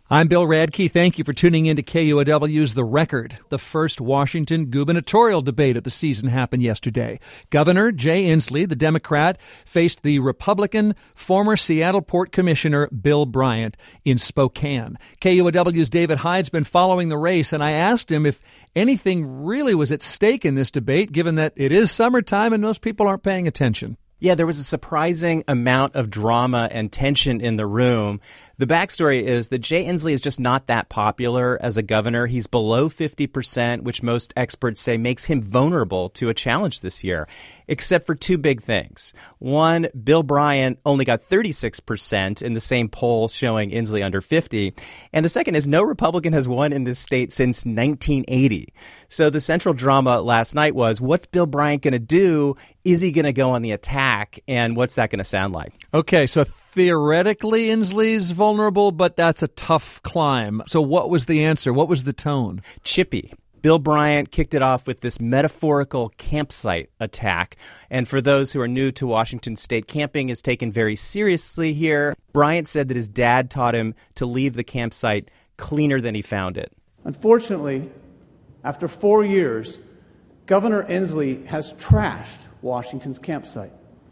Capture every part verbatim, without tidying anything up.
I'm Bill Radke. Thank you for tuning in to K U O W's The Record. The first Washington gubernatorial debate of the season happened yesterday. Governor Jay Inslee, the Democrat, faced the Republican former Seattle Port Commissioner Bill Bryant in Spokane. K U O W's David Hyde's been following the race, and I asked him if anything really was at stake in this debate, given that it is summertime and most people aren't paying attention. Yeah, there was a surprising amount of drama and tension in the room. The backstory is that Jay Inslee is just not that popular as a governor. He's below fifty percent, which most experts say makes him vulnerable to a challenge this year, except for two big things. One, Bill Bryant only got thirty-six percent in the same poll showing Inslee under fifty. And the second is no Republican has won in this state since nineteen eighty. So the central drama last night was, what's Bill Bryant going to do? Is he going to go on the attack? And what's that going to sound like? Okay, so theoretically, Inslee's vulnerable, but that's a tough climb. So what was the answer? What was the tone? Chippy. Bill Bryant kicked it off with this metaphorical campsite attack. And for those who are new to Washington State, camping is taken very seriously here. Bryant said that his dad taught him to leave the campsite cleaner than he found it. Unfortunately, after four years, Governor Inslee has trashed Washington's campsite.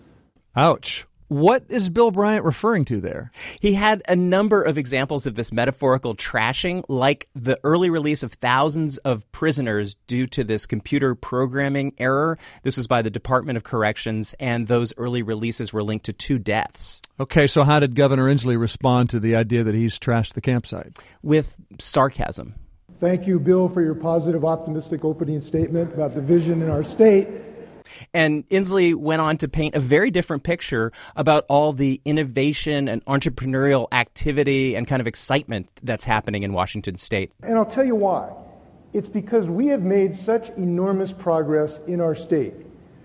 Ouch. What is Bill Bryant referring to there? He had a number of examples of this metaphorical trashing, like the early release of thousands of prisoners due to this computer programming error. This was by the Department of Corrections, and those early releases were linked to two deaths. Okay, so how did Governor Inslee respond to the idea that he's trashed the campsite? With sarcasm. Thank you, Bill, for your positive, optimistic opening statement about the vision in our state. And Inslee went on to paint a very different picture about all the innovation and entrepreneurial activity and kind of excitement that's happening in Washington State. And I'll tell you why. It's because we have made such enormous progress in our state.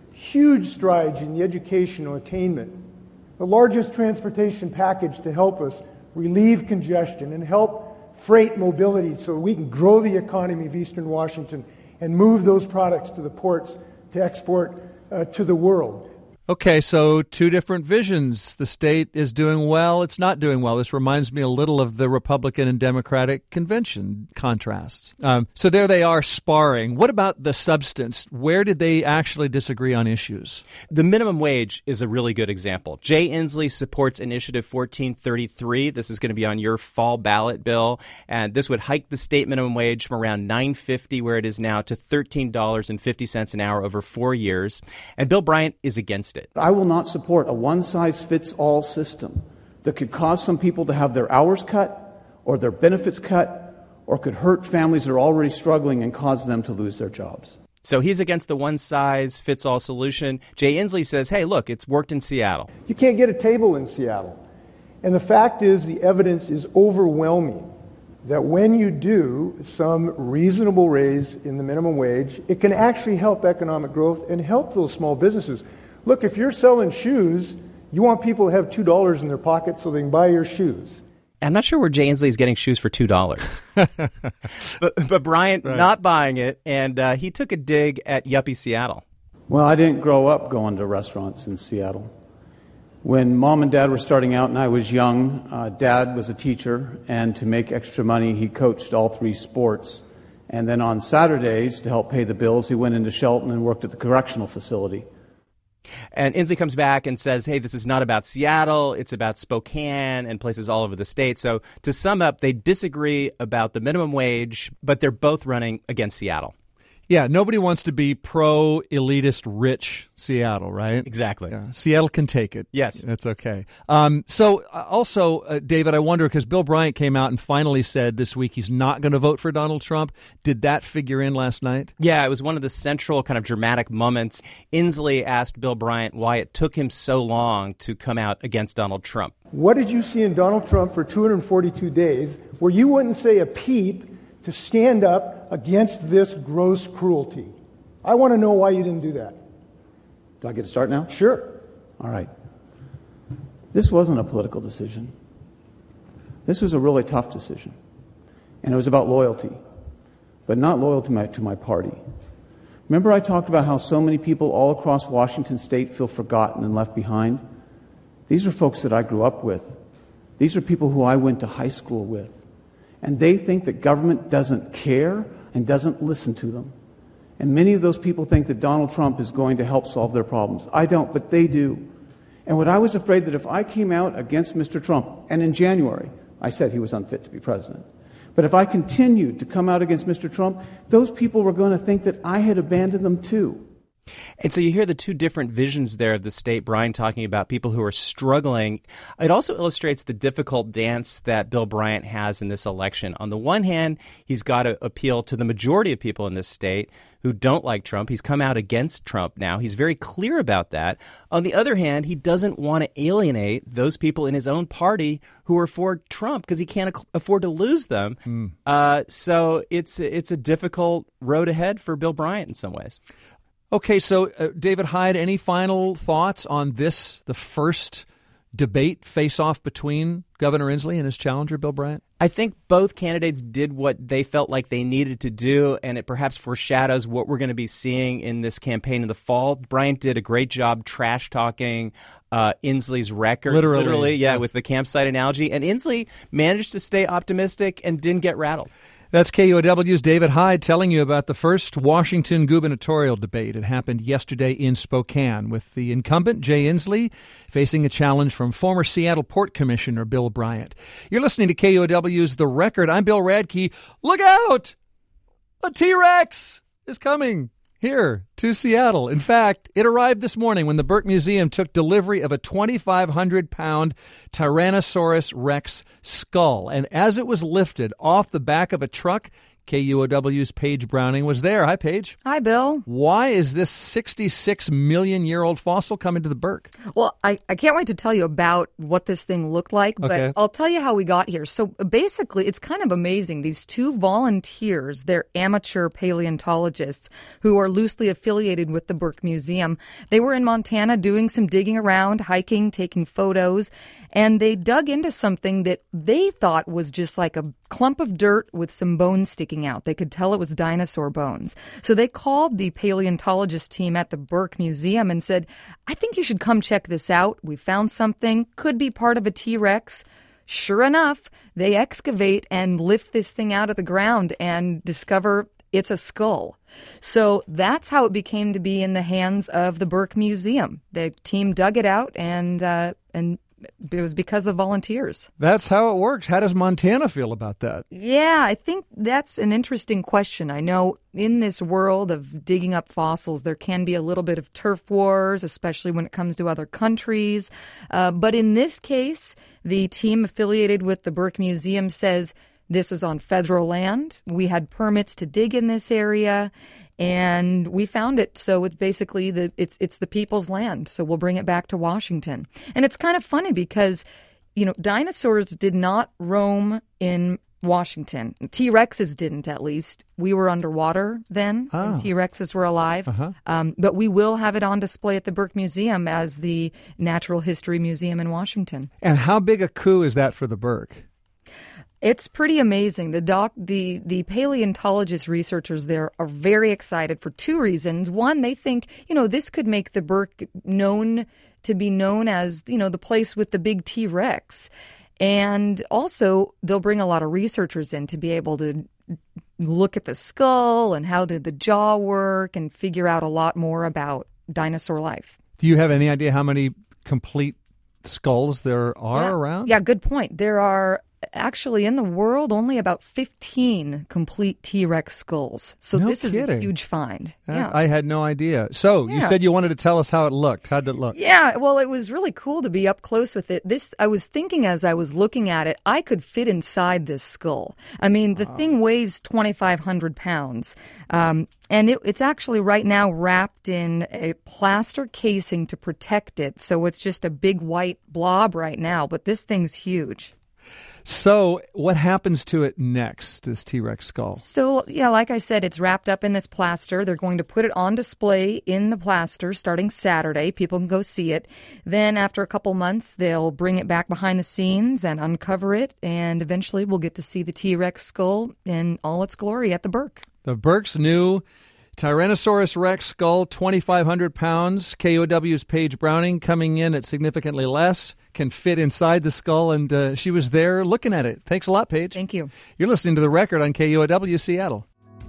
Huge strides in the educational attainment. The largest transportation package to help us relieve congestion and help freight mobility so we can grow the economy of Eastern Washington and move those products to the ports to export uh, to the world. Okay, so two different visions. The state is doing well, it's not doing well. This reminds me a little of the Republican and Democratic convention contrasts. Um, so there they are sparring. What about the substance? Where did they actually disagree on issues? The minimum wage is a really good example. Jay Inslee supports Initiative fourteen thirty-three. This is going to be on your fall ballot bill, and this would hike the state minimum wage from around nine dollars and fifty cents, where it is now, to thirteen dollars and fifty cents an hour over four years. And Bill Bryant is against it. I will not support a one-size-fits-all system that could cause some people to have their hours cut or their benefits cut or could hurt families that are already struggling and cause them to lose their jobs. So he's against the one-size-fits-all solution. Jay Inslee says, hey, look, it's worked in Seattle. You can't get a table in Seattle. And the fact is, the evidence is overwhelming that when you do some reasonable raise in the minimum wage, it can actually help economic growth and help those small businesses. Look, if you're selling shoes, you want people to have two dollars in their pockets so they can buy your shoes. I'm not sure where Jay Inslee is getting shoes for two dollars. but, but Bryant right. not buying it, and uh, he took a dig at yuppie Seattle. Well, I didn't grow up going to restaurants in Seattle. When Mom and Dad were starting out and I was young, uh, Dad was a teacher, and to make extra money, he coached all three sports. And then on Saturdays, to help pay the bills, he went into Shelton and worked at the correctional facility. And Inslee comes back and says, hey, this is not about Seattle, it's about Spokane and places all over the state. So to sum up, they disagree about the minimum wage, but they're both running against Seattle. Yeah, nobody wants to be pro-elitist rich Seattle, right? Exactly. Yeah. Seattle can take it. Yes. That's okay. Um, so uh, also, uh, David, I wonder, because Bill Bryant came out and finally said this week he's not going to vote for Donald Trump. Did that figure in last night? Yeah, it was one of the central kind of dramatic moments. Inslee asked Bill Bryant why it took him so long to come out against Donald Trump. What did you see in Donald Trump for two hundred forty-two days where you wouldn't say a peep to stand up against this gross cruelty? I want to know why you didn't do that. Do I get to start now? Sure. All right. This wasn't a political decision. This was a really tough decision. And it was about loyalty, but not loyalty to my, to my party. Remember I talked about how so many people all across Washington State feel forgotten and left behind? These are folks that I grew up with. These are people who I went to high school with. And they think that government doesn't care and doesn't listen to them. And many of those people think that Donald Trump is going to help solve their problems. I don't, but they do. And what I was afraid that if I came out against Mister Trump, and in January I said he was unfit to be president, but if I continued to come out against Mister Trump, those people were going to think that I had abandoned them too. And so you hear the two different visions there of the state, Brian talking about people who are struggling. It also illustrates the difficult dance that Bill Bryant has in this election. On the one hand, he's got to appeal to the majority of people in this state who don't like Trump. He's come out against Trump now. He's very clear about that. On the other hand, he doesn't want to alienate those people in his own party who are for Trump because he can't afford to lose them. Mm. Uh, so it's it's a difficult road ahead for Bill Bryant in some ways. Okay, so uh, David Hyde, any final thoughts on this, the first debate face-off between Governor Inslee and his challenger, Bill Bryant? I think both candidates did what they felt like they needed to do, and it perhaps foreshadows what we're going to be seeing in this campaign in the fall. Bryant did a great job trash-talking uh, Inslee's record. Literally. Literally, yeah, yes. with the campsite analogy. And Inslee managed to stay optimistic and didn't get rattled. That's K U O W's David Hyde telling you about the first Washington gubernatorial debate. It happened yesterday in Spokane with the incumbent, Jay Inslee, facing a challenge from former Seattle Port Commissioner Bill Bryant. You're listening to K U O W's The Record. I'm Bill Radke. Look out! A T-Rex is coming here to Seattle. In fact, it arrived this morning when the Burke Museum took delivery of a twenty-five hundred pound Tyrannosaurus Rex skull. And as it was lifted off the back of a truck, K U O W's Paige Browning was there. Hi, Paige. Hi, Bill. Why is this sixty-six million year old fossil coming to the Burke? Well, I, I can't wait to tell you about what this thing looked like, but okay. I'll tell you how we got here. So basically, it's kind of amazing. These two volunteers, they're amateur paleontologists who are loosely affiliated with the Burke Museum. They were in Montana doing some digging around, hiking, taking photos, and they dug into something that they thought was just like a clump of dirt with some bones sticking out. They could tell it was dinosaur bones. So they called the paleontologist team at the Burke Museum and said, I think you should come check this out. We found something, could be part of a T-Rex. Sure enough, they excavate and lift this thing out of the ground and discover it's a skull. So that's how it became to be in the hands of the Burke Museum. The team dug it out and uh, and it was because of volunteers. That's how it works. How does Montana feel about that? Yeah, I think that's an interesting question. I know in this world of digging up fossils, there can be a little bit of turf wars, especially when it comes to other countries. Uh, but in this case, the team affiliated with the Burke Museum says this was on federal land. We had permits to dig in this area. And we found it, so it's basically the it's it's the people's land. So we'll bring it back to Washington. And it's kind of funny because, you know, dinosaurs did not roam in Washington. T-Rexes didn't, at least. We were underwater then, oh. and T-Rexes were alive. Uh-huh. Um, but we will have it on display at the Burke Museum as the Natural History Museum in Washington. And how big a coup is that for the Burke? It's pretty amazing. The doc, the, the paleontologist researchers there are very excited for two reasons. One, they think, you know, this could make the Burke known to be known as, you know, the place with the big T-Rex. And also, they'll bring a lot of researchers in to be able to look at the skull and how did the jaw work and figure out a lot more about dinosaur life. Do you have any idea how many complete skulls there are yeah. around? Yeah, good point. There are actually in the world only about fifteen complete T-Rex skulls. So no this kidding. is a huge find. That, yeah. I had no idea. So yeah. you said you wanted to tell us how it looked. How did it look? Yeah, well, it was really cool to be up close with it. This, I was thinking as I was looking at it, I could fit inside this skull. I mean, the wow. thing weighs twenty-five hundred pounds. Um, And it, it's actually right now wrapped in a plaster casing to protect it. So it's just a big white blob right now. But this thing's huge. So what happens to it next, this T-Rex skull? So, yeah, like I said, it's wrapped up in this plaster. They're going to put it on display in the plaster starting Saturday. People can go see it. Then after a couple months, they'll bring it back behind the scenes and uncover it. And eventually we'll get to see the T-Rex skull in all its glory at the Burke. The Burke's new Tyrannosaurus Rex skull, twenty-five hundred pounds. K U O W's Paige Browning coming in at significantly less, can fit inside the skull, and uh, she was there looking at it. Thanks a lot, Paige. Thank you. You're listening to The Record on K U O W Seattle.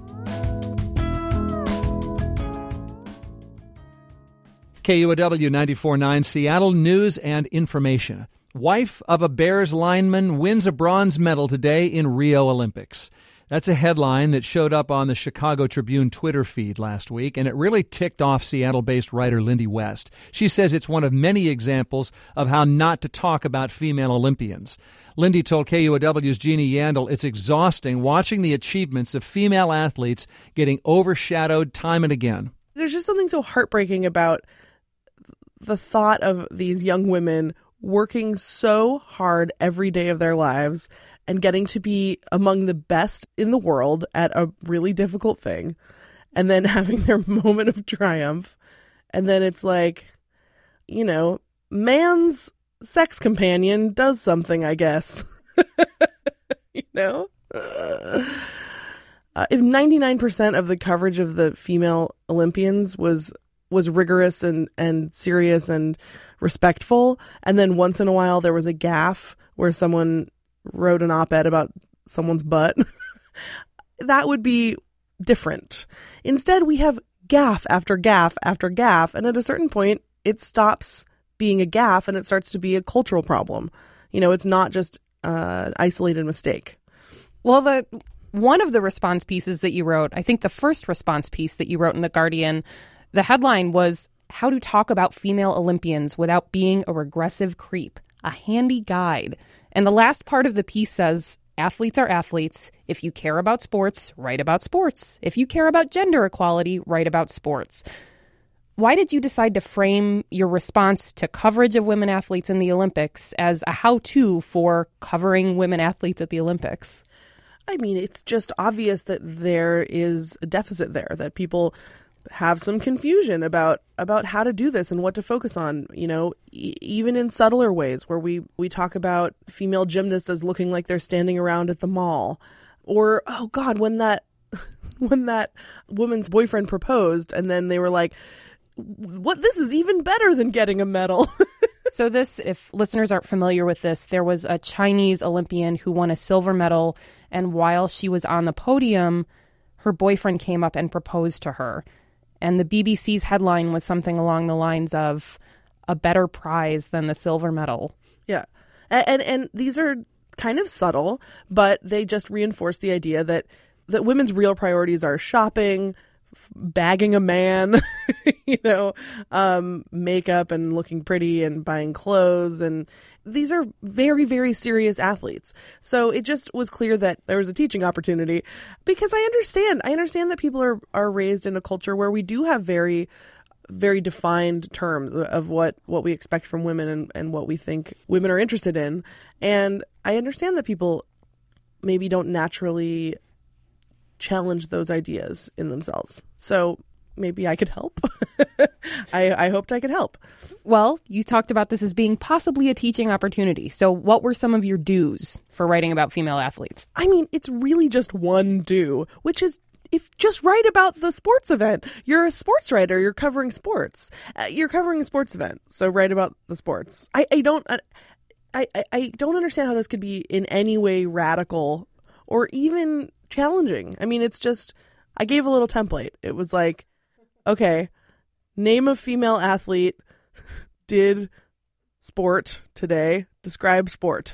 K U O W ninety-four point nine Seattle News and Information. Wife of a Bears lineman wins a bronze medal today in Rio Olympics. That's a headline that showed up on the Chicago Tribune Twitter feed last week, and it really ticked off Seattle-based writer Lindy West. She says it's one of many examples of how not to talk about female Olympians. Lindy told K U O W's Jeannie Yandel it's exhausting watching the achievements of female athletes getting overshadowed time and again. There's just something so heartbreaking about the thought of these young women working so hard every day of their lives and getting to be among the best in the world at a really difficult thing, and then having their moment of triumph. And then it's like, you know, man's sex companion does something, I guess. You know? Uh, uh, if ninety-nine percent of the coverage of the female Olympians was was rigorous and, and serious and respectful, and then once in a while there was a gaffe where someone wrote an op-ed about someone's butt, that would be different. Instead, we have gaffe after gaffe after gaffe, and at a certain point, it stops being a gaffe and it starts to be a cultural problem. You know, it's not just uh, an isolated mistake. Well, the one of the response pieces that you wrote, I think the first response piece that you wrote in The Guardian, the headline was, "How to Talk About Female Olympians Without Being a Regressive Creep, a Handy Guide." And the last part of the piece says, athletes are athletes. If you care about sports, write about sports. If you care about gender equality, write about sports. Why did you decide to frame your response to coverage of women athletes in the Olympics as a how-to for covering women athletes at the Olympics? I mean, it's just obvious that there is a deficit there, that people have some confusion about about how to do this and what to focus on, you know, e- even in subtler ways where we, we talk about female gymnasts as looking like they're standing around at the mall. Or, oh God, when that when that woman's boyfriend proposed and then they were like, what, this is even better than getting a medal. So this, if listeners aren't familiar with this, there was a Chinese Olympian who won a silver medal, and while she was on the podium, her boyfriend came up and proposed to her. And the B B C's headline was something along the lines of a better prize than the silver medal. Yeah. And, and and these are kind of subtle, but they just reinforce the idea that, that women's real priorities are shopping, bagging a man, you know, um, makeup and looking pretty and buying clothes. And these are very, very serious athletes. So it just was clear that there was a teaching opportunity, because I understand. I understand that people are, are raised in a culture where we do have very, very defined terms of what, what we expect from women and, and what we think women are interested in. And I understand that people maybe don't naturally challenge those ideas in themselves. So maybe I could help. I, I hoped I could help. Well, you talked about this as being possibly a teaching opportunity. So what were some of your do's for writing about female athletes? I mean, it's really just one do, which is if just write about the sports event. You're a sports writer. You're covering sports. Uh, you're covering a sports event. So write about the sports. I, I don't uh, I, I, I don't understand how this could be in any way radical or even challenging. I mean, it's just, I gave a little template. It was like, okay, name a female athlete, did sport today, describe sport.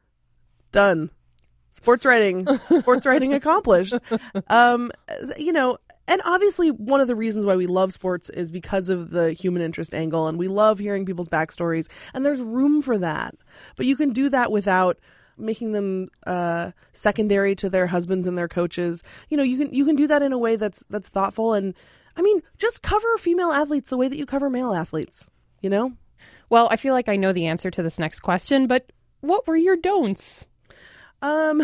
Done. Sports writing, sports writing accomplished. Um, you know, and obviously one of the reasons why we love sports is because of the human interest angle, and we love hearing people's backstories, and there's room for that. But you can do that without making them uh, secondary to their husbands and their coaches. You know, you can you can do that in a way that's that's thoughtful. And I mean, just cover female athletes the way that you cover male athletes, you know? Well, I feel like I know the answer to this next question, but what were your don'ts? Um,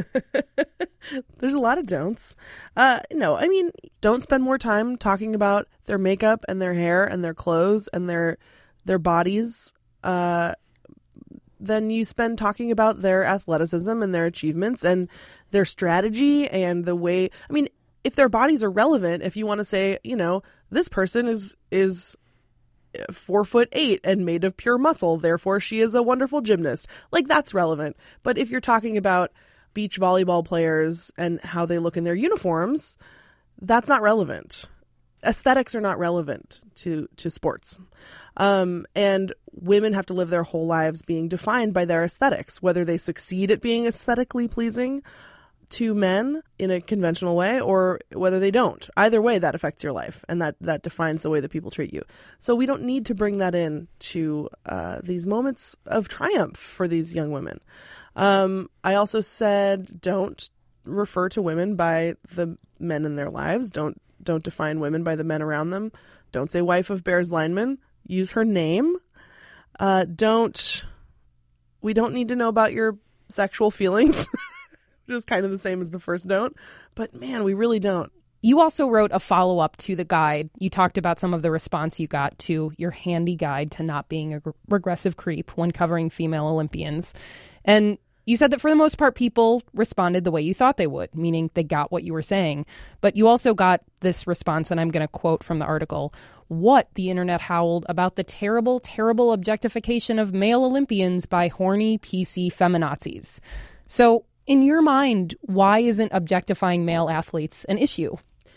there's a lot of don'ts. Uh, no, I mean, don't spend more time talking about their makeup and their hair and their clothes and their their bodies uh, than you spend talking about their athleticism and their achievements and their strategy and the way. I mean, if their bodies are relevant, if you want to say, you know, this person is is four foot eight and made of pure muscle, therefore she is a wonderful gymnast, like that's relevant. But if you're talking about beach volleyball players and how they look in their uniforms, that's not relevant. Aesthetics are not relevant to to sports. Um, and women have to live their whole lives being defined by their aesthetics, whether they succeed at being aesthetically pleasing to men in a conventional way or whether they don't. Either way, that affects your life, and that, that defines the way that people treat you. So we don't need to bring that in to uh, these moments of triumph for these young women. Um, I also said don't refer to women by the men in their lives. Don't don't define women by the men around them. Don't say wife of Bears lineman. Use her name. Uh, don't. We don't need to know about your sexual feelings. Which is kind of the same as the first don't. But man, we really don't. You also wrote a follow-up to the guide. You talked about some of the response you got to your handy guide to not being a regressive creep when covering female Olympians. And you said that for the most part, people responded the way you thought they would, meaning they got what you were saying. But you also got this response, and I'm going to quote from the article, what the internet howled about the terrible, terrible objectification of male Olympians by horny P C feminazis. So in your mind, why isn't objectifying male athletes an issue?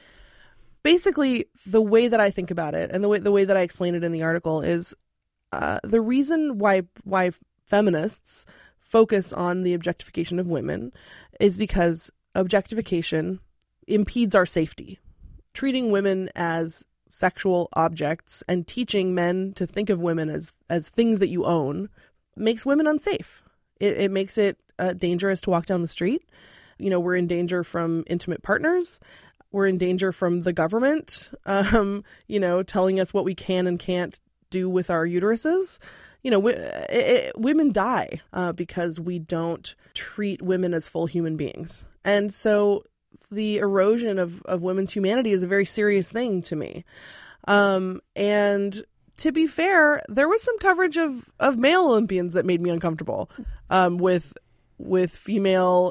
Basically, the way that I think about it and the way the way that I explain it in the article is uh, the reason why why feminists focus on the objectification of women is because objectification impedes our safety. Treating women as sexual objects and teaching men to think of women as, as things that you own makes women unsafe. It, it makes it uh, dangerous to walk down the street. You know, we're in danger from intimate partners. We're in danger from the government, um, you know, telling us what we can and can't do with our uteruses. You know, w- it, it, women die uh, because we don't treat women as full human beings. And so the erosion of, of women's humanity is a very serious thing to me. Um, and to be fair, there was some coverage of, of male Olympians that made me uncomfortable um, with with female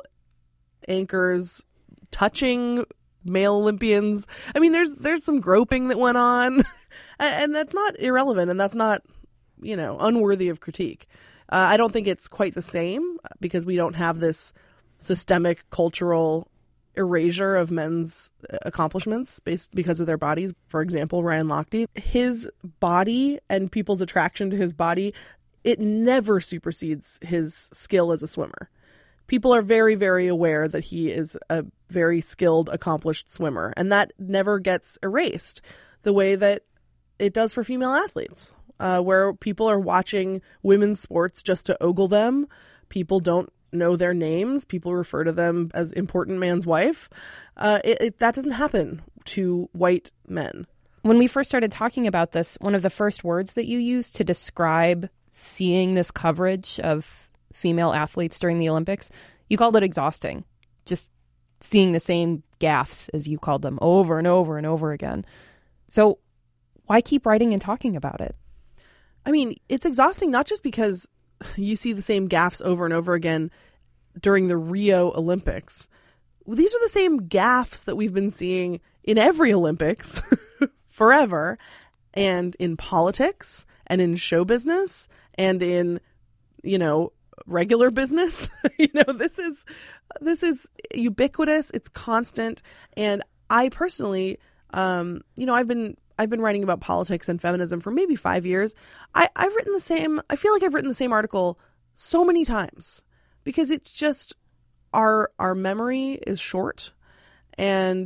anchors touching male Olympians. I mean, there's there's some groping that went on, and that's not irrelevant, and that's not, you know, unworthy of critique. Uh, I don't think it's quite the same because we don't have this systemic cultural erasure of men's accomplishments based because of their bodies. For example, Ryan Lochte, his body and people's attraction to his body, it never supersedes his skill as a swimmer. People are very, very aware that he is a very skilled, accomplished swimmer, and that never gets erased the way that it does for female athletes, uh, where people are watching women's sports just to ogle them. People don't know their names. People refer to them as important man's wife. Uh, it, it, that doesn't happen to white men. When we first started talking about this, one of the first words that you used to describe seeing this coverage of female athletes during the Olympics, you called it exhausting. Just seeing the same gaffes, as you called them, over and over and over again. So why keep writing and talking about it? I mean, it's exhausting not just because you see the same gaffes over and over again during the Rio Olympics. These are the same gaffes that we've been seeing in every Olympics forever, and in politics and in show business and in, you know, regular business. You know, this is this is ubiquitous. It's constant. And I personally, um, you know, I've been I've been writing about politics and feminism for maybe five years. I, I've written the same. I feel like I've written the same article so many times because it's just our our memory is short and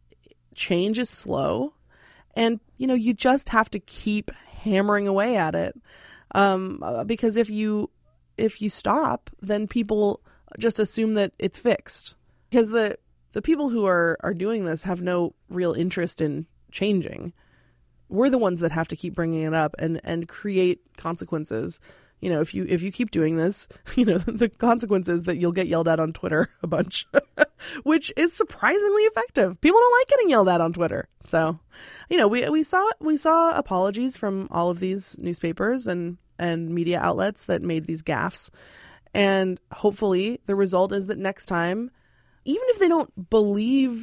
change is slow. And, you know, you just have to keep hammering away at it um, because if you if you stop, then people just assume that it's fixed because the the people who are, are doing this have no real interest in changing. We're the ones that have to keep bringing it up and, and create consequences. You know, if you if you keep doing this, you know, the consequence is that you'll get yelled at on Twitter a bunch, which is surprisingly effective. People don't like getting yelled at on Twitter. So, you know, we we saw we saw apologies from all of these newspapers and, and media outlets that made these gaffes. And hopefully the result is that next time, even if they don't believe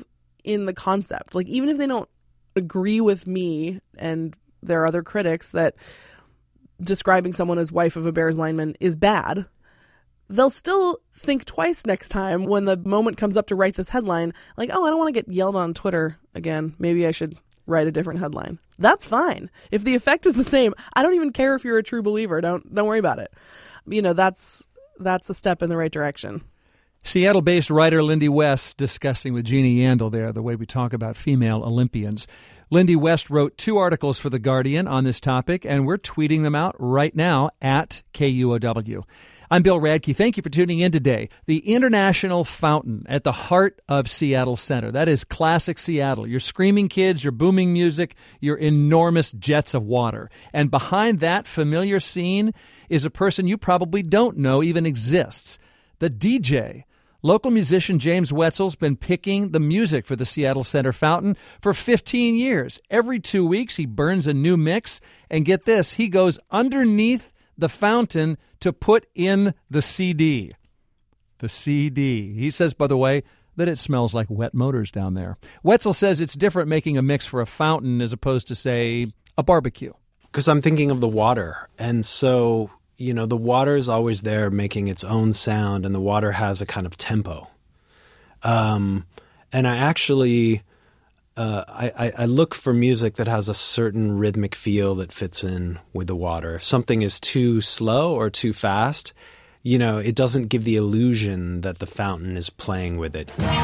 in the concept. Like, even if they don't agree with me and there are other critics that describing someone as wife of a Bears lineman is bad, they'll still think twice next time when the moment comes up to write this headline, like, oh, I don't want to get yelled on Twitter again. Maybe I should write a different headline. That's fine. If the effect is the same, I don't even care if you're a true believer. Don't don't worry about it. You know, that's that's a step in the right direction. Seattle-based writer Lindy West discussing with Jeannie Yandel there the way we talk about female Olympians. Lindy West wrote two articles for The Guardian on this topic, and we're tweeting them out right now at K U O W. I'm Bill Radke. Thank you for tuning in today. The International Fountain at the heart of Seattle Center. That is classic Seattle. Your screaming kids, your booming music, your enormous jets of water. And behind that familiar scene is a person you probably don't know even exists. The D J. Local musician James Wetzel's been picking the music for the Seattle Center Fountain for fifteen years. Every two weeks, he burns a new mix. And get this, he goes underneath the fountain to put in the C D. The C D. He says, by the way, that it smells like wet motors down there. Wetzel says it's different making a mix for a fountain as opposed to, say, a barbecue. Because I'm thinking of the water. And so, you know, the water is always there making its own sound, and the water has a kind of tempo. Um, and I actually... Uh, I, I look for music that has a certain rhythmic feel that fits in with the water. If something is too slow or too fast, you know, it doesn't give the illusion that the fountain is playing with it. You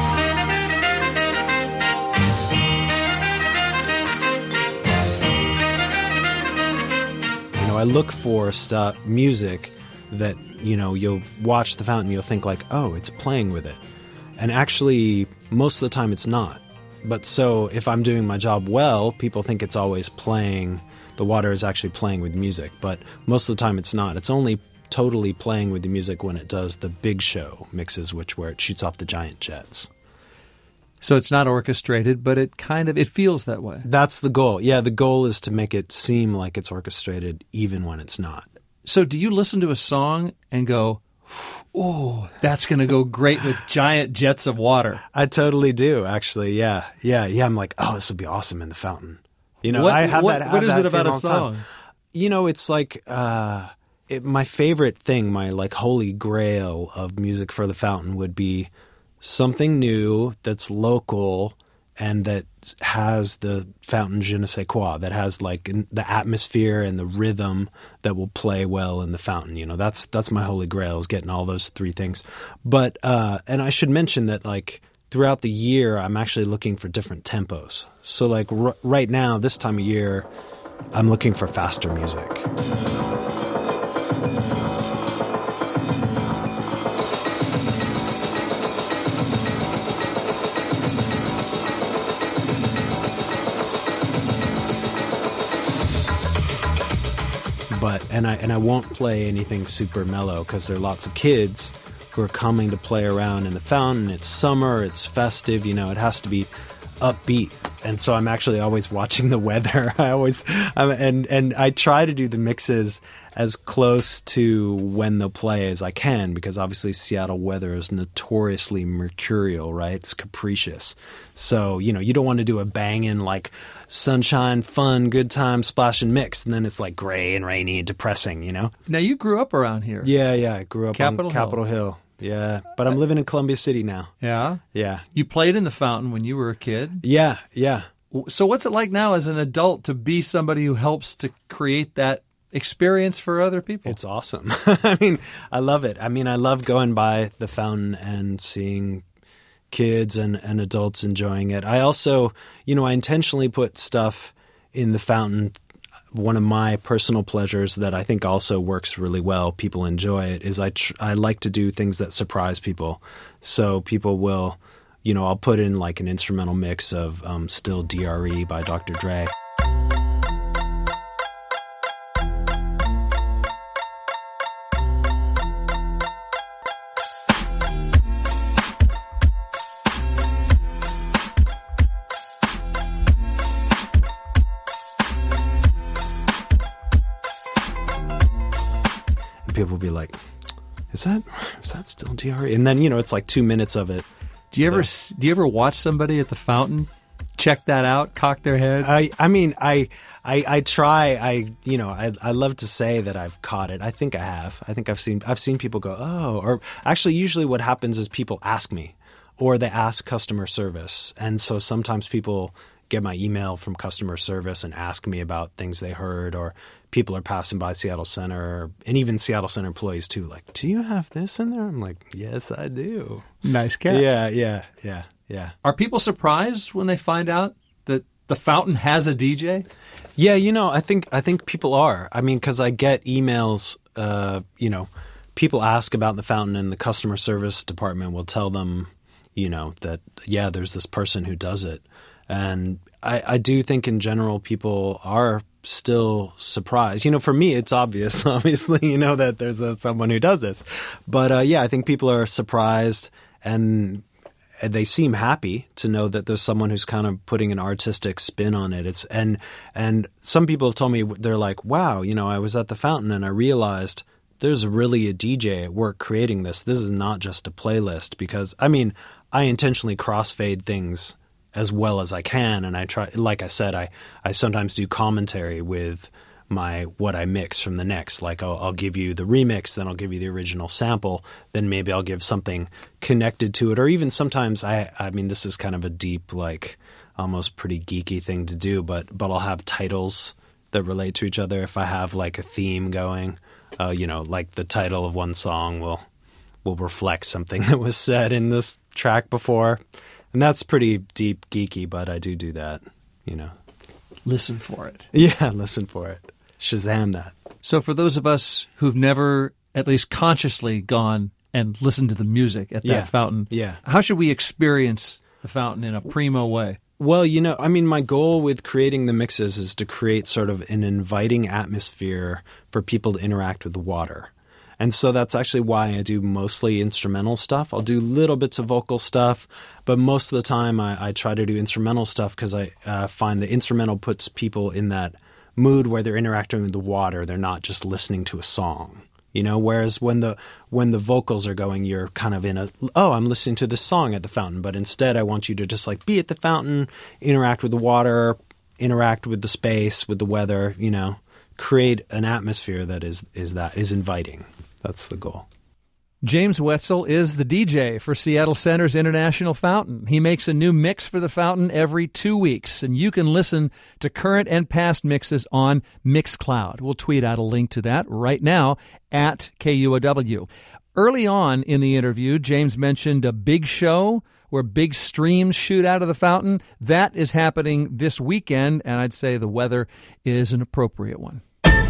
know, I look for stuff, music that, you know, you'll watch the fountain, you'll think like, oh, it's playing with it. And actually, most of the time it's not. But so if I'm doing my job well, people think it's always playing. The water is actually playing with music. But most of the time it's not. It's only totally playing with the music when it does the big show mixes, which where it shoots off the giant jets. So it's not orchestrated, but it kind of, it feels that way. That's the goal. Yeah, the goal is to make it seem like it's orchestrated even when it's not. So do you listen to a song and go, oh, that's going to go great with giant jets of water? I totally do, actually. Yeah, yeah, yeah. I'm like, oh, this would be awesome in the fountain. You know, what, I have what, that. Have what is that it about a song? Time. You know, it's like uh, it, my favorite thing, my like holy grail of music for the fountain would be something new that's local and that has the fountain je ne sais quoi, that has like the atmosphere and the rhythm that will play well in the fountain. You know, that's that's my holy grail, is getting all those three things. But uh, and I should mention that like throughout the year, I'm actually looking for different tempos. So like r- right now, this time of year, I'm looking for faster music. But and I and I won't play anything super mellow because there are lots of kids who are coming to play around in the fountain. It's summer, it's festive, you know, it has to be upbeat. And so I'm actually always watching the weather. I always um, and and I try to do the mixes as close to when they'll play as I can, because obviously Seattle weather is notoriously mercurial, right? It's capricious. So, you know, you don't want to do a banging like sunshine, fun, good time, splash and mix, and then it's like gray and rainy and depressing, you know? Now, you grew up around here. Yeah, yeah. I grew up Capitol on Hill. Capitol Hill. Yeah, but I'm living in Columbia City now. Yeah? Yeah. You played in the fountain when you were a kid. Yeah, yeah. So what's it like now as an adult to be somebody who helps to create that experience for other people? It's awesome. I mean, I love it. I mean, I love going by the fountain and seeing kids and, and adults enjoying it. I also, you know, I intentionally put stuff in the fountain. One of my personal pleasures that I think also works really well, people enjoy it, is I tr- I like to do things that surprise people. So people will, you know, I'll put in like an instrumental mix of um, Still D R E by Doctor Dre. People will be like, is that is that still D R E? And then, you know, it's like two minutes of it. Do you So- ever s- do you ever watch somebody at the fountain check that out, cock their head? I, I mean, I, I, I try. I, you know, I, I love to say that I've caught it. I think I have. I think I've seen, I've seen people go, oh, or actually, usually what happens is people ask me, or they ask customer service, and so sometimes people get my email from customer service and ask me about things they heard, or people are passing by Seattle Center, and even Seattle Center employees too. Like, do you have this in there? I'm like, yes, I do. Nice catch. Yeah, yeah, yeah, yeah. Are people surprised when they find out that the fountain has a D J? Yeah, you know, I think I think people are. I mean, because I get emails. Uh, you know, people ask about the fountain, and the customer service department will tell them, you know, that yeah, there's this person who does it. And I, I do think in general people are still surprised. You know, for me, it's obvious, obviously, you know, that there's a, someone who does this. But uh, yeah, I think people are surprised, and they seem happy to know that there's someone who's kind of putting an artistic spin on it. It's and and some people have told me, they're like, wow, you know, I was at the fountain and I realized there's really a D J at work creating this. This is not just a playlist, because I mean, I intentionally crossfade things as well as I can, and I try, like I said, I, I sometimes do commentary with my what I mix from the next. Like I'll, I'll give you the remix, then I'll give you the original sample, then maybe I'll give something connected to it, or even sometimes I I mean this is kind of a deep, like almost pretty geeky thing to do, but but I'll have titles that relate to each other. If I have like a theme going, uh, you know, like the title of one song will will reflect something that was said in this track before. And that's pretty deep geeky, but I do do that, you know. Listen for it. Yeah, listen for it. Shazam that. So for those of us who've never, at least consciously, gone and listened to the music at that Yeah, fountain, yeah. how should we experience the fountain in a primo way? Well, you know, I mean, my goal with creating the mixes is to create sort of an inviting atmosphere for people to interact with the water. And so that's actually why I do mostly instrumental stuff. I'll do little bits of vocal stuff, but most of the time I, I try to do instrumental stuff because I uh, find the instrumental puts people in that mood where they're interacting with the water. They're not just listening to a song, you know, whereas when the when the vocals are going, you're kind of in a, oh, I'm listening to this song at the fountain. But instead, I want you to just like be at the fountain, interact with the water, interact with the space, with the weather, you know, create an atmosphere that is is that is inviting. That's the goal. James Wetzel is the D J for Seattle Center's International Fountain. He makes a new mix for the fountain every two weeks, and you can listen to current and past mixes on Mixcloud. We'll tweet out a link to that right now at K U O W. Early on in the interview, James mentioned a big show where big streams shoot out of the fountain. That is happening this weekend, and I'd say the weather is an appropriate one.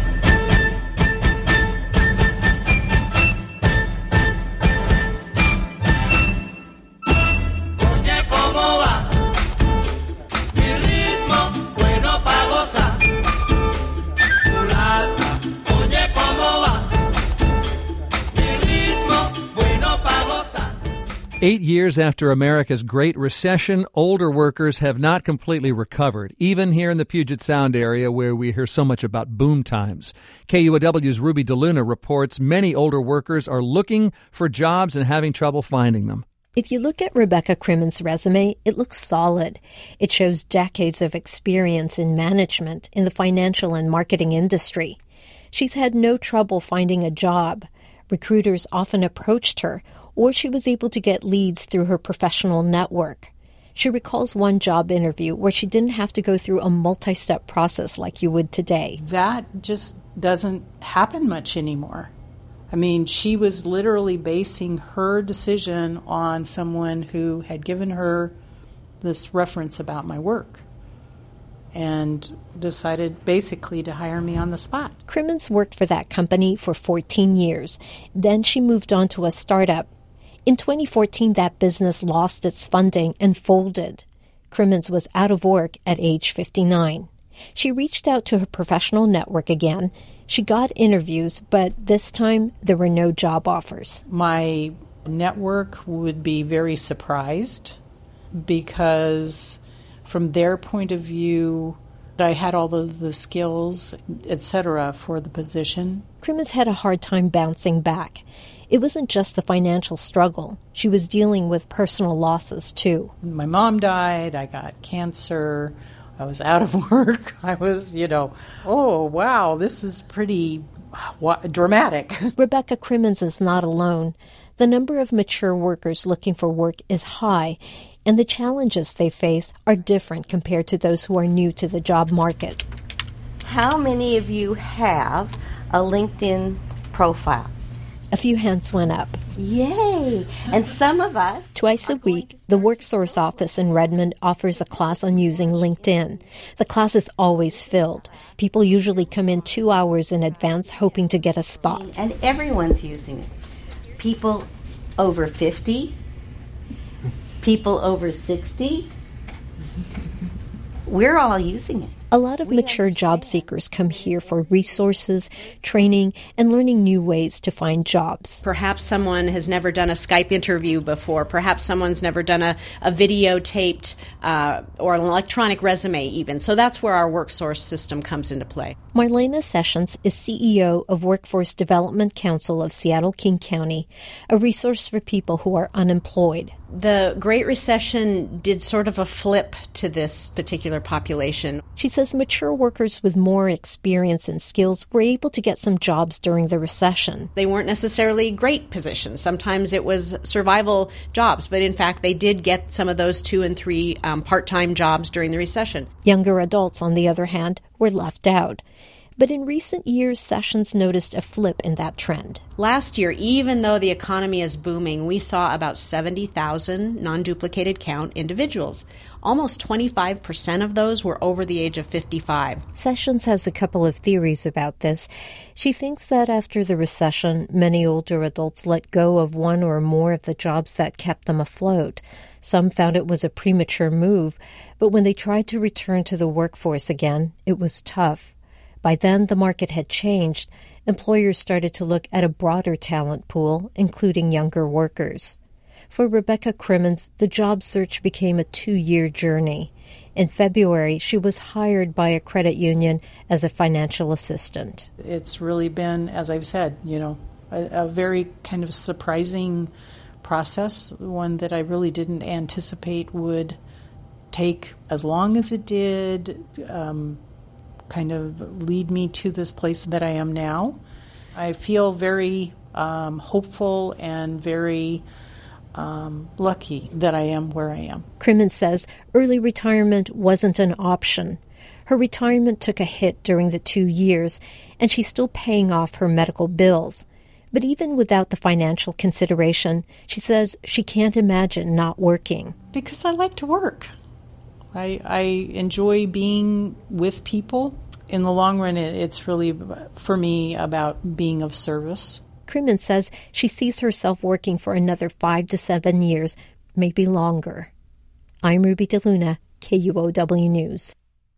Eight years after America's Great Recession, older workers have not completely recovered, even here in the Puget Sound area where we hear so much about boom times. K U O W's Ruby DeLuna reports many older workers are looking for jobs and having trouble finding them. If you look at Rebecca Crimmins' resume, it looks solid. It shows decades of experience in management in the financial and marketing industry. She's had no trouble finding a job. Recruiters often approached her, or she was able to get leads through her professional network. She recalls one job interview where she didn't have to go through a multi-step process like you would today. That just doesn't happen much anymore. I mean, she was literally basing her decision on someone who had given her this reference about my work and decided basically to hire me on the spot. Crimmins worked for that company for fourteen years. Then she moved on to a startup. In twenty fourteen, that business lost its funding and folded. Crimmins was out of work at age fifty-nine. She reached out to her professional network again. She got interviews, but this time there were no job offers. My network would be very surprised because from their point of view, I had all of the skills, et cetera, for the position. Crimmins had a hard time bouncing back. It wasn't just the financial struggle. She was dealing with personal losses, too. My mom died. I got cancer. I was out of work. I was, you know, oh, wow, this is pretty what, dramatic. Rebecca Crimmins is not alone. The number of mature workers looking for work is high, and the challenges they face are different compared to those who are new to the job market. How many of you have a LinkedIn profile? A few hands went up. Yay! And some of us... Twice a week, the WorkSource office in Redmond offers a class on using LinkedIn. The class is always filled. People usually come in two hours in advance hoping to get a spot. And everyone's using it. People over fifty, people over sixty. We're all using it. A lot of mature job seekers come here for resources, training, and learning new ways to find jobs. Perhaps someone has never done a Skype interview before. Perhaps someone's never done a, a videotaped uh, or an electronic resume even. So that's where our WorkSource system comes into play. Marlena Sessions is C E O of Workforce Development Council of Seattle-King County, a resource for people who are unemployed. The Great Recession did sort of a flip to this particular population. She says mature workers with more experience and skills were able to get some jobs during the recession. They weren't necessarily great positions. Sometimes it was survival jobs, but in fact they did get some of those two and three um, part-time jobs during the recession. Younger adults, on the other hand, were left out. But in recent years, Sessions noticed a flip in that trend. Last year, even though the economy is booming, we saw about seventy thousand non-duplicated count individuals. Almost twenty-five percent of those were over the age of fifty-five. Sessions has a couple of theories about this. She thinks that after the recession, many older adults let go of one or more of the jobs that kept them afloat. Some found it was a premature move, but when they tried to return to the workforce again, it was tough. By then, the market had changed. Employers started to look at a broader talent pool, including younger workers. For Rebecca Crimmins, the job search became a two-year journey. In February, she was hired by a credit union as a financial assistant. It's really been, as I've said, you know, a, a very kind of surprising process, one that I really didn't anticipate would take as long as it did, um, kind of lead me to this place that I am now. I feel very um, hopeful and very um, lucky that I am where I am. Crimmins says early retirement wasn't an option. Her retirement took a hit during the two years, and she's still paying off her medical bills. But even without the financial consideration, she says she can't imagine not working. Because I like to work. I, I enjoy being with people. In the long run, it's really, for me, about being of service. Crimmins says she sees herself working for another five to seven years, maybe longer. I'm Ruby DeLuna, K U O W News.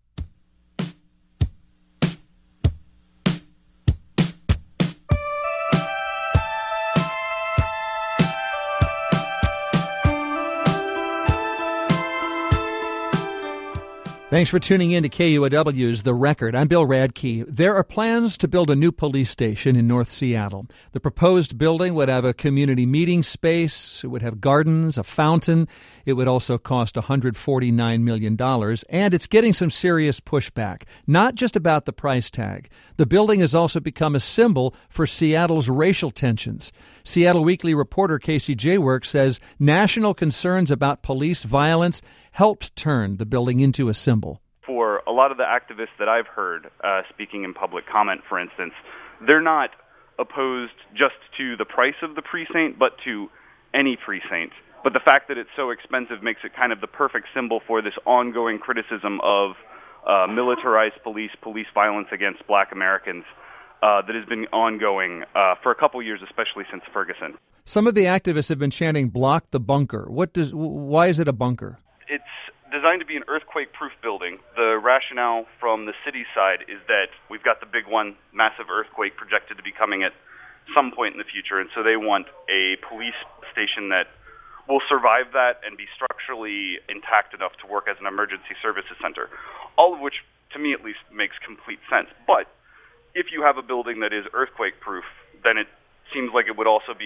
Thanks for tuning in to K U O W's The Record. I'm Bill Radke. There are plans to build a new police station in North Seattle. The proposed building would have a community meeting space. It would have gardens, a fountain. It would also cost one hundred forty-nine million dollars, and it's getting some serious pushback, not just about the price tag. The building has also become a symbol for Seattle's racial tensions. Seattle Weekly reporter Casey Jaywork says national concerns about police violence helped turn the building into a symbol. For a lot of the activists that I've heard uh, speaking in public comment, for instance, they're not opposed just to the price of the precinct, but to any precinct. But the fact that it's so expensive makes it kind of the perfect symbol for this ongoing criticism of uh, militarized police, police violence against black Americans uh, that has been ongoing uh, for a couple years, especially since Ferguson. Some of the activists have been chanting, "Block the bunker." What does? Why is it a bunker? It's designed to be an earthquake-proof building. The rationale from the city side is that we've got the big one, massive earthquake projected to be coming at some point in the future, and so they want a police station that will survive that and be structurally intact enough to work as an emergency services center, all of which, to me at least, makes complete sense. But if you have a building that is earthquake-proof, then it seems like it would also be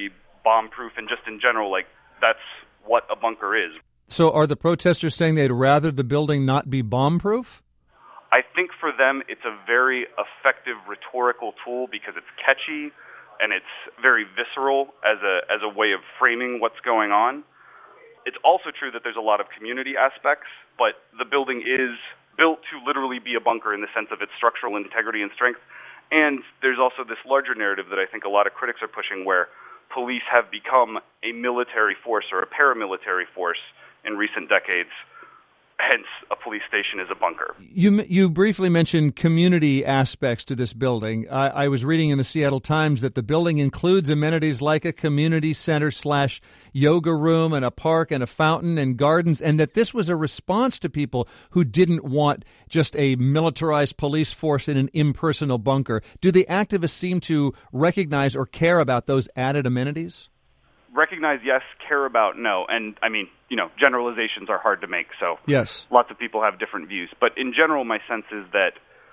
bomb-proof, and just in general, like, that's what a bunker is. So are the protesters saying they'd rather the building not be bomb-proof? I think for them it's a very effective rhetorical tool because it's catchy and it's very visceral as a as a way of framing what's going on. It's also true that there's a lot of community aspects, but the building is built to literally be a bunker in the sense of its structural integrity and strength. And there's also this larger narrative that I think a lot of critics are pushing where police have become a military force or a paramilitary force in recent decades. Hence, a police station is a bunker. You you briefly mentioned community aspects to this building. I, I was reading in the Seattle Times that the building includes amenities like a community center slash yoga room and a park and a fountain and gardens, and that this was a response to people who didn't want just a militarized police force in an impersonal bunker. Do the activists seem to recognize or care about those added amenities? Recognize, yes. Care about, no. And, I mean, you know, generalizations are hard to make, so yes, lots of people have different views. But in general, my sense is that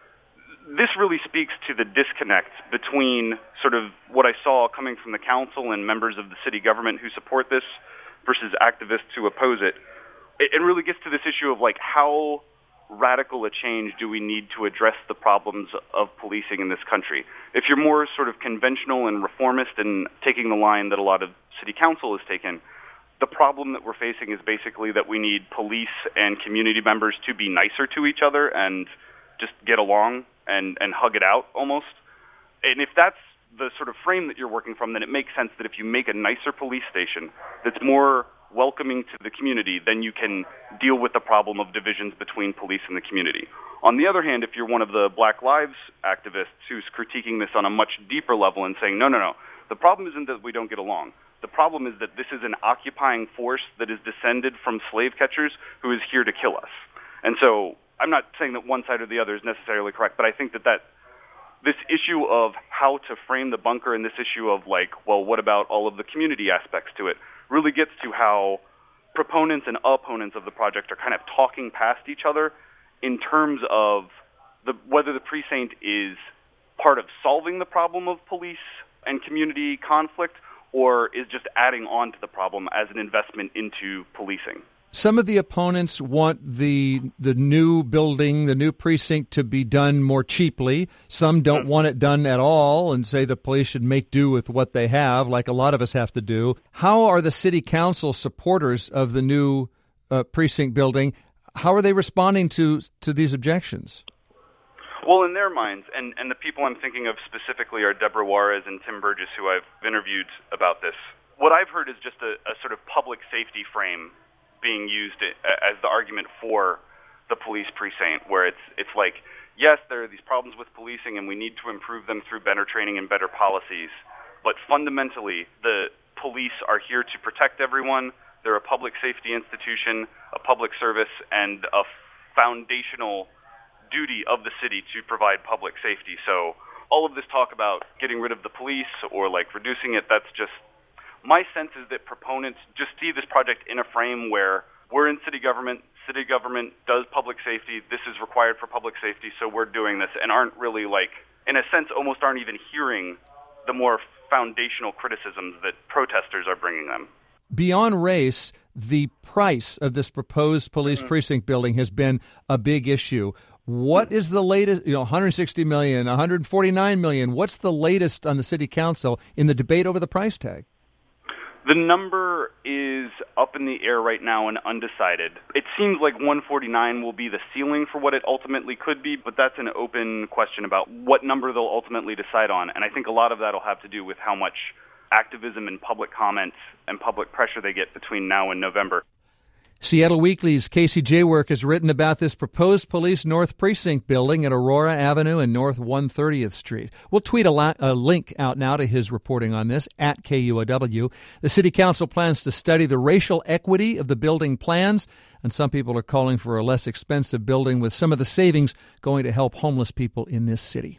this really speaks to the disconnect between sort of what I saw coming from the council and members of the city government who support this versus activists who oppose it. It, it really gets to this issue of, like, how radical a change do we need to address the problems of policing in this country? If you're more sort of conventional and reformist and taking the line that a lot of city council has taken, the problem that we're facing is basically that we need police and community members to be nicer to each other and just get along and, and hug it out almost. And if that's the sort of frame that you're working from, then it makes sense that if you make a nicer police station that's more welcoming to the community, then you can deal with the problem of divisions between police and the community. On the other hand, if you're one of the Black Lives activists who's critiquing this on a much deeper level and saying, no, no, no, the problem isn't that we don't get along. The problem is that this is an occupying force that is descended from slave catchers who is here to kill us. And so I'm not saying that one side or the other is necessarily correct, but I think that, that this issue of how to frame the bunker and this issue of, like, well, what about all of the community aspects to it, really gets to how proponents and opponents of the project are kind of talking past each other in terms of the, whether the precinct is part of solving the problem of police and community conflict or is just adding on to the problem as an investment into policing. Some of the opponents want the the new building, the new precinct, to be done more cheaply. Some don't mm-hmm. want it done at all and say the police should make do with what they have, like a lot of us have to do. How are the city council supporters of the new uh, precinct building? How are they responding to to these objections? Well, in their minds, and, and the people I'm thinking of specifically are Deborah Juarez and Tim Burgess, who I've interviewed about this. What I've heard is just a, a sort of public safety frame being used as the argument for the police precinct, where it's it's like, yes, there are these problems with policing and we need to improve them through better training and better policies, but fundamentally the police are here to protect everyone. They're a public safety institution, a public service, and a foundational duty of the city to provide public safety. So all of this talk about getting rid of the police or like reducing it, that's just, my sense is that proponents just see this project in a frame where we're in city government, city government does public safety, this is required for public safety, so we're doing this, and aren't really, like, in a sense, almost aren't even hearing the more foundational criticisms that protesters are bringing them. Beyond race, the price of this proposed police mm-hmm. precinct building has been a big issue. What is the latest, you know, one hundred sixty million dollars, one hundred forty-nine million dollars, what's the latest on the city council in the debate over the price tag? The number is up in the air right now and undecided. It seems like one forty-nine will be the ceiling for what it ultimately could be, but that's an open question about what number they'll ultimately decide on. And I think a lot of that will have to do with how much activism and public comment and public pressure they get between now and November. Seattle Weekly's Casey Jaywork has written about this proposed police North Precinct building at Aurora Avenue and North one hundred thirtieth Street. We'll tweet a, la- a link out now to his reporting on this at K U O W. The City Council plans to study the racial equity of the building plans, and some people are calling for a less expensive building with some of the savings going to help homeless people in this city.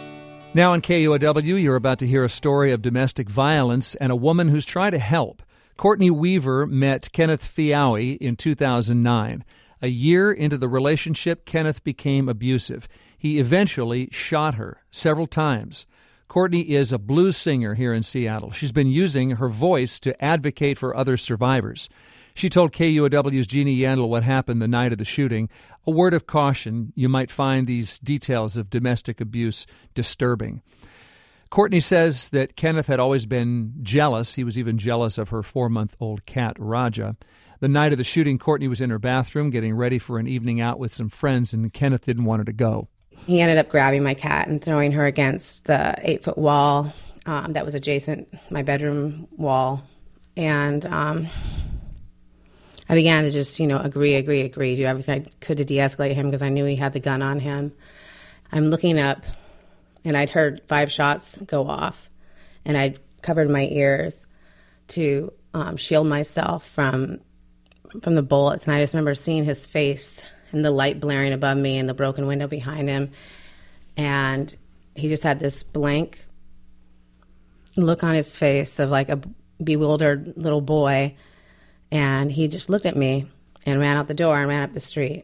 Now on K U O W, you're about to hear a story of domestic violence and a woman who's trying to help. Courtney Weaver met Kenneth Fiawi in two thousand nine. A year into the relationship, Kenneth became abusive. He eventually shot her several times. Courtney is a blues singer here in Seattle. She's been using her voice to advocate for other survivors. She told K U O W's Jeannie Yandel what happened the night of the shooting. A word of caution, you might find these details of domestic abuse disturbing. Courtney says that Kenneth had always been jealous. He was even jealous of her four-month-old cat, Raja. The night of the shooting, Courtney was in her bathroom getting ready for an evening out with some friends, and Kenneth didn't want her to go. He ended up grabbing my cat and throwing her against the eight-foot wall um, that was adjacent my bedroom wall. And um, I began to just, you know, agree, agree, agree, do everything I could to de-escalate him because I knew he had the gun on him. I'm looking up, and I'd heard five shots go off, and I'd covered my ears to um, shield myself from from the bullets. And I just remember seeing his face and the light blaring above me and the broken window behind him. And he just had this blank look on his face of like a bewildered little boy. And he just looked at me and ran out the door and ran up the street.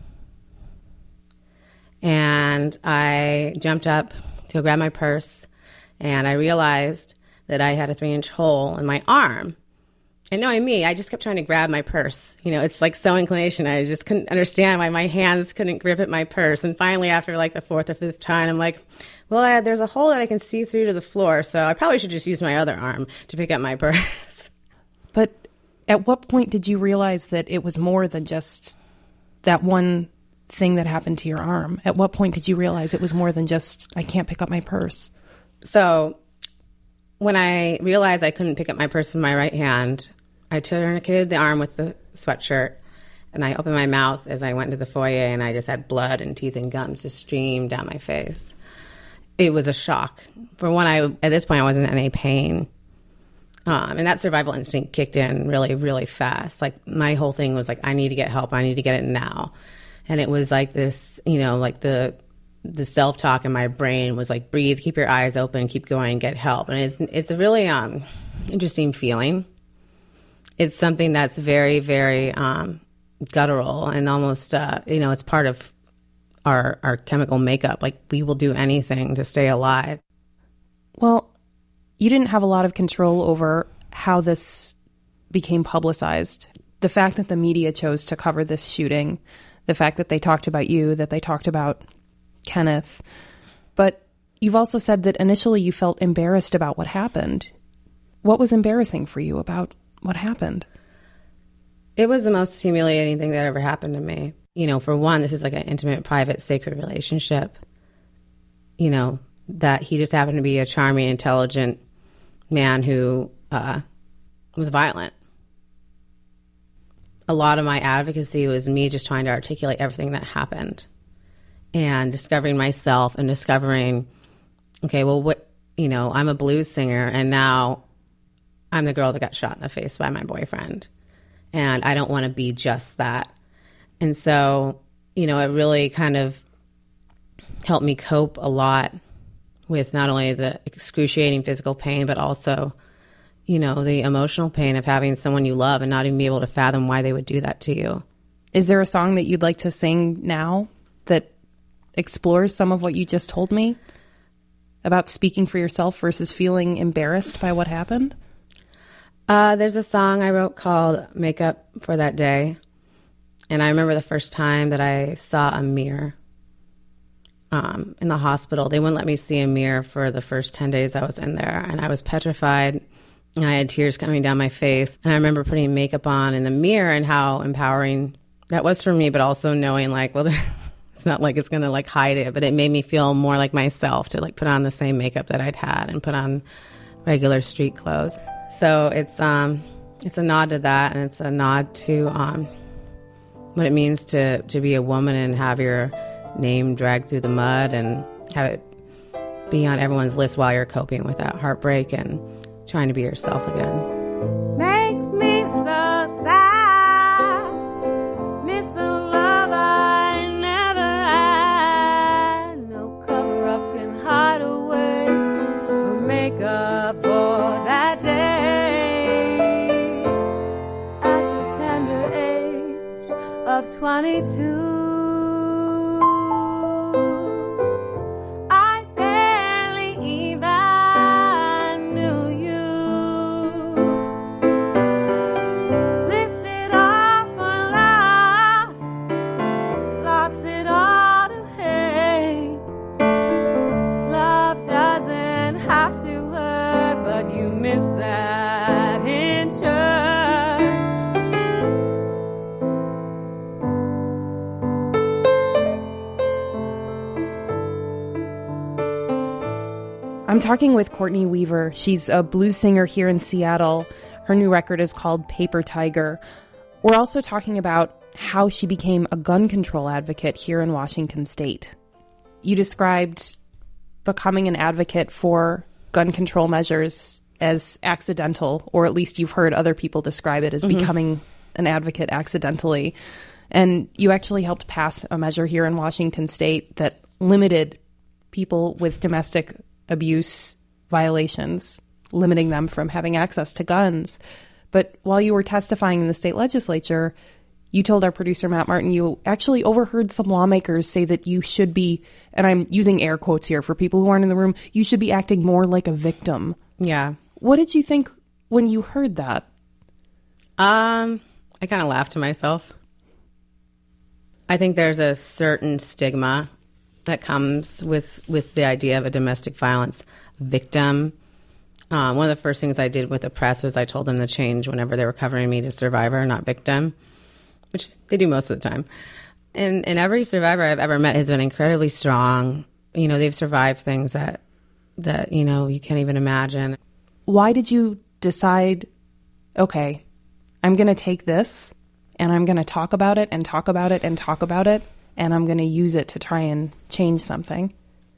And I jumped up to grab my purse, and I realized that I had a three-inch hole in my arm. And knowing me, I just kept trying to grab my purse. You know, it's like so inclination. I just couldn't understand why my hands couldn't grip at my purse. And finally, after like the fourth or fifth time, I'm like, well, I, there's a hole that I can see through to the floor, so I probably should just use my other arm to pick up my purse. But at what point did you realize that it was more than just that one thing that happened to your arm? At what point did you realize it was more than just, I can't pick up my purse? So when I realized I couldn't pick up my purse with my right hand, I tourniqueted the arm with the sweatshirt, and I opened my mouth as I went into the foyer, and I just had blood and teeth and gums just streamed down my face. It was a shock. For one, I at this point, I wasn't in any pain. Um, and that survival instinct kicked in really, really fast. Like, my whole thing was like, I need to get help. I need to get it now. And it was like this, you know, like the the self-talk in my brain was like, breathe, keep your eyes open, keep going, get help. And it's it's a really um, interesting feeling. It's something that's very, very um, guttural and almost, uh, you know, it's part of our our chemical makeup. Like, we will do anything to stay alive. Well, you didn't have a lot of control over how this became publicized. The fact that the media chose to cover this shooting, the fact that they talked about you, that they talked about Kenneth. But you've also said that initially you felt embarrassed about what happened. What was embarrassing for you about what happened? It was the most humiliating thing that ever happened to me. You know, for one, this is like an intimate, private, sacred relationship. You know, that he just happened to be a charming, intelligent man who uh, was violent. A lot of my advocacy was me just trying to articulate everything that happened and discovering myself and discovering, okay, well, what, you know, I'm a blues singer, and now I'm the girl that got shot in the face by my boyfriend. And I don't want to be just that. And so, you know, it really kind of helped me cope a lot with not only the excruciating physical pain, but also, you know, the emotional pain of having someone you love and not even be able to fathom why they would do that to you. Is there a song that you'd like to sing now that explores some of what you just told me about speaking for yourself versus feeling embarrassed by what happened? Uh, there's a song I wrote called Make Up for That Day. And I remember the first time that I saw a mirror um, in the hospital. They wouldn't let me see a mirror for the first ten days I was in there. And I was petrified. And I had tears coming down my face. And I remember putting makeup on in the mirror and how empowering that was for me, but also knowing like, well, it's not like it's going to like hide it, but it made me feel more like myself to like put on the same makeup that I'd had and put on regular street clothes. So it's um it's a nod to that, and it's a nod to um what it means to, to be a woman and have your name dragged through the mud and have it be on everyone's list while you're coping with that heartbreak and trying to be yourself again. Makes me so sad, miss a love I never had. No cover up can hide away or make up for that day. twenty-two. I barely even knew you. Risked it all for love, lost it all to hate. Love doesn't have to hurt, but you miss that in church. I'm talking with Courtney Weaver. She's a blues singer here in Seattle. Her new record is called Paper Tiger. We're also talking about how she became a gun control advocate here in Washington State. You described becoming an advocate for gun control measures as accidental, or at least you've heard other people describe it as mm-hmm. becoming an advocate accidentally. And you actually helped pass a measure here in Washington State that limited people with domestic abuse violations, limiting them from having access to guns. But while you were testifying in the state legislature, you told our producer, Matt Martin, you actually overheard some lawmakers say that you should be, and I'm using air quotes here for people who aren't in the room, you should be acting more like a victim. Yeah. What did you think when you heard that? Um, I kind of laughed to myself. I think there's a certain stigma that comes with, with the idea of a domestic violence victim. Um, one of the first things I did with the press was I told them to change whenever they were covering me to survivor, not victim, which they do most of the time. And, and every survivor I've ever met has been incredibly strong. You know, they've survived things that, that, you know, you can't even imagine. Why did you decide, okay, I'm going to take this and I'm going to talk about it and talk about it and talk about it, and I'm going to use it to try and change something?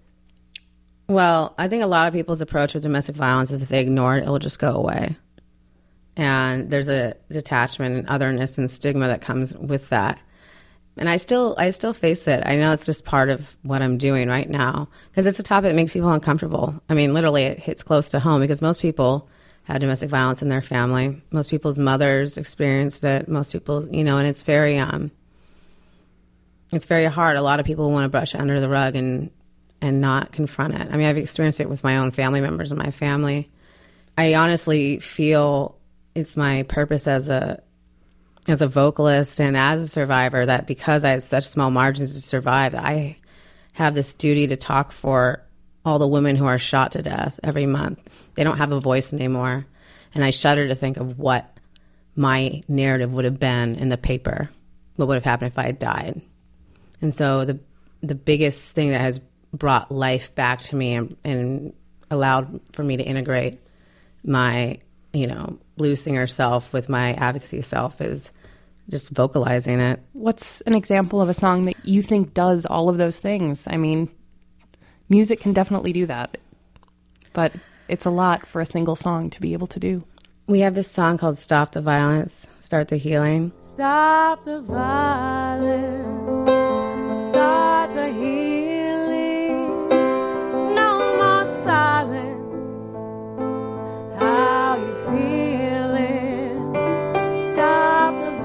Well, I think a lot of people's approach with domestic violence is if they ignore it, it will just go away. And there's a detachment and otherness and stigma that comes with that. And I still I still face it. I know it's just part of what I'm doing right now because it's a topic that makes people uncomfortable. I mean, literally, it hits close to home because most people have domestic violence in their family. Most people's mothers experienced it. Most people, you know, and it's very... um. It's very hard. A lot of people want to brush it under the rug and and not confront it. I mean, I've experienced it with my own family members in my family. I honestly feel it's my purpose as a as a vocalist and as a survivor that because I had such small margins to survive, I have this duty to talk for all the women who are shot to death every month. They don't have a voice anymore. And I shudder to think of what my narrative would have been in the paper, what would have happened if I had died. And so the the biggest thing that has brought life back to me and, and allowed for me to integrate my, you know, blues singer self with my advocacy self is just vocalizing it. What's an example of a song that you think does all of those things? I mean, music can definitely do that, but it's a lot for a single song to be able to do. We have this song called Stop the Violence, Start the Healing. Stop the violence. Start the healing, no more silence. How you feeling? Stop the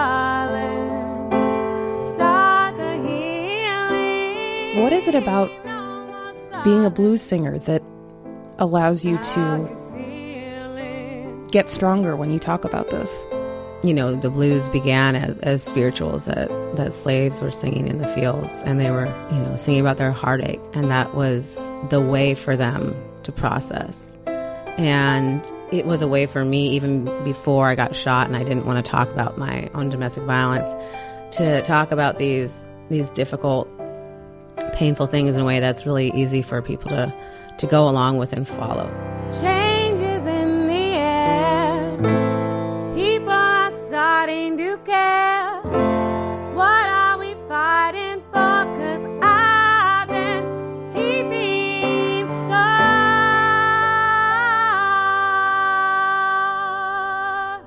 violence, start the healing. What is it about being a blues singer that allows you to get stronger when you talk about this? You know, the blues began as, as spirituals that, that slaves were singing in the fields, and they were, you know, singing about their heartache, and that was the way for them to process. And it was a way for me, even before I got shot and I didn't want to talk about my own domestic violence, to talk about these these difficult, painful things in a way that's really easy for people to, to go along with and follow. Changes in the air. People are starting to care. What are we fighting for? 'Cause I've been keeping score.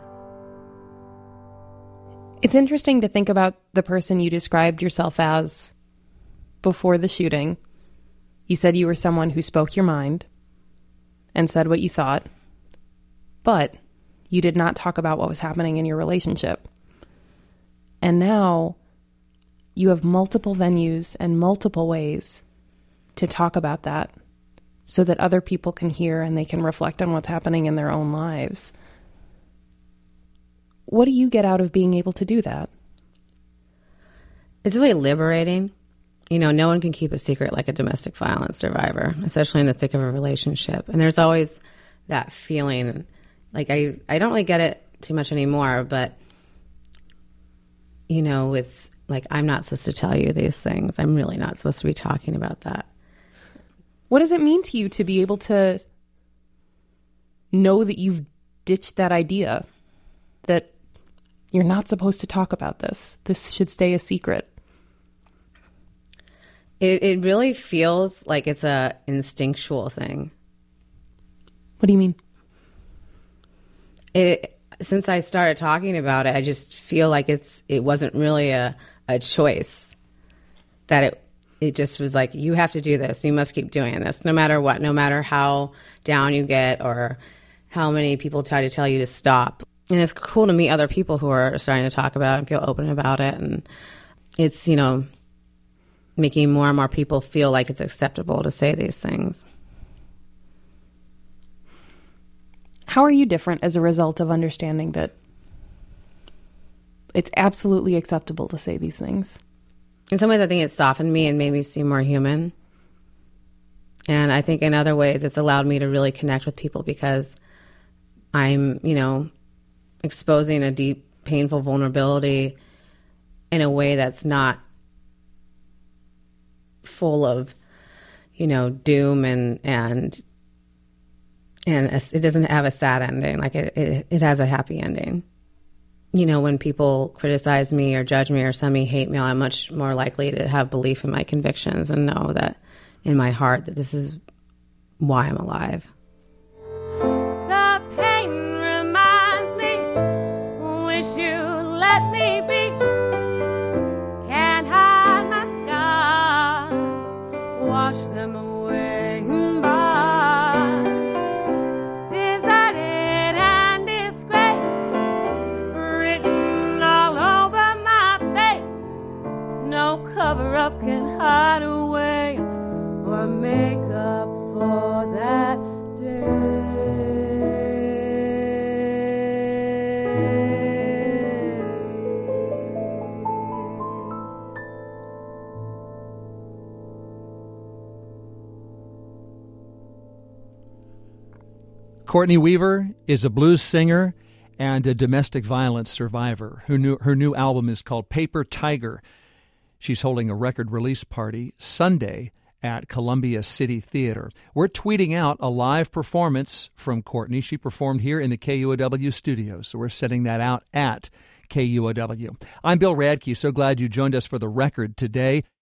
It's interesting to think about the person you described yourself as before the shooting. You said you were someone who spoke your mind and said what you thought, but you did not talk about what was happening in your relationship. And now you have multiple venues and multiple ways to talk about that so that other people can hear and they can reflect on what's happening in their own lives. What do you get out of being able to do that? It's really liberating. You know, no one can keep a secret like a domestic violence survivor, especially in the thick of a relationship. And there's always that feeling, like I, I don't really get it too much anymore, but, you know, it's like, I'm not supposed to tell you these things. I'm really not supposed to be talking about that. What does it mean to you to be able to know that you've ditched that idea that you're not supposed to talk about this? This should stay a secret. It, it really feels like it's a instinctual thing. What do you mean? It, since I started talking about it, I just feel like it's it wasn't really a, a choice. That it it just was like, you have to do this. You must keep doing this, no matter what, no matter how down you get or how many people try to tell you to stop. And it's cool to meet other people who are starting to talk about it and feel open about it. And it's, you know, making more and more people feel like it's acceptable to say these things. How are you different as a result of understanding that it's absolutely acceptable to say these things? In some ways, I think it softened me and made me seem more human. And I think in other ways, it's allowed me to really connect with people because I'm, you know, exposing a deep, painful vulnerability in a way that's not full of, you know, doom and and and it doesn't have a sad ending. Like it, it, it has a happy ending. You know, when people criticize me or judge me or send me hate mail, I'm much more likely to have belief in my convictions and know that in my heart that this is why I'm alive. The pain reminds me, wish you let me be. Can't hide my scars, wash them away in bars. Deserted and disgraced, written all over my face. No cover-up can hide away or make up for that day. Courtney Weaver is a blues singer and a domestic violence survivor. Her new, her new album is called Paper Tiger. She's holding a record release party Sunday at Columbia City Theater. We're tweeting out a live performance from Courtney. She performed here in the K U O W studios, so we're setting that out at K U O W. I'm Bill Radke. So glad you joined us for The Record today.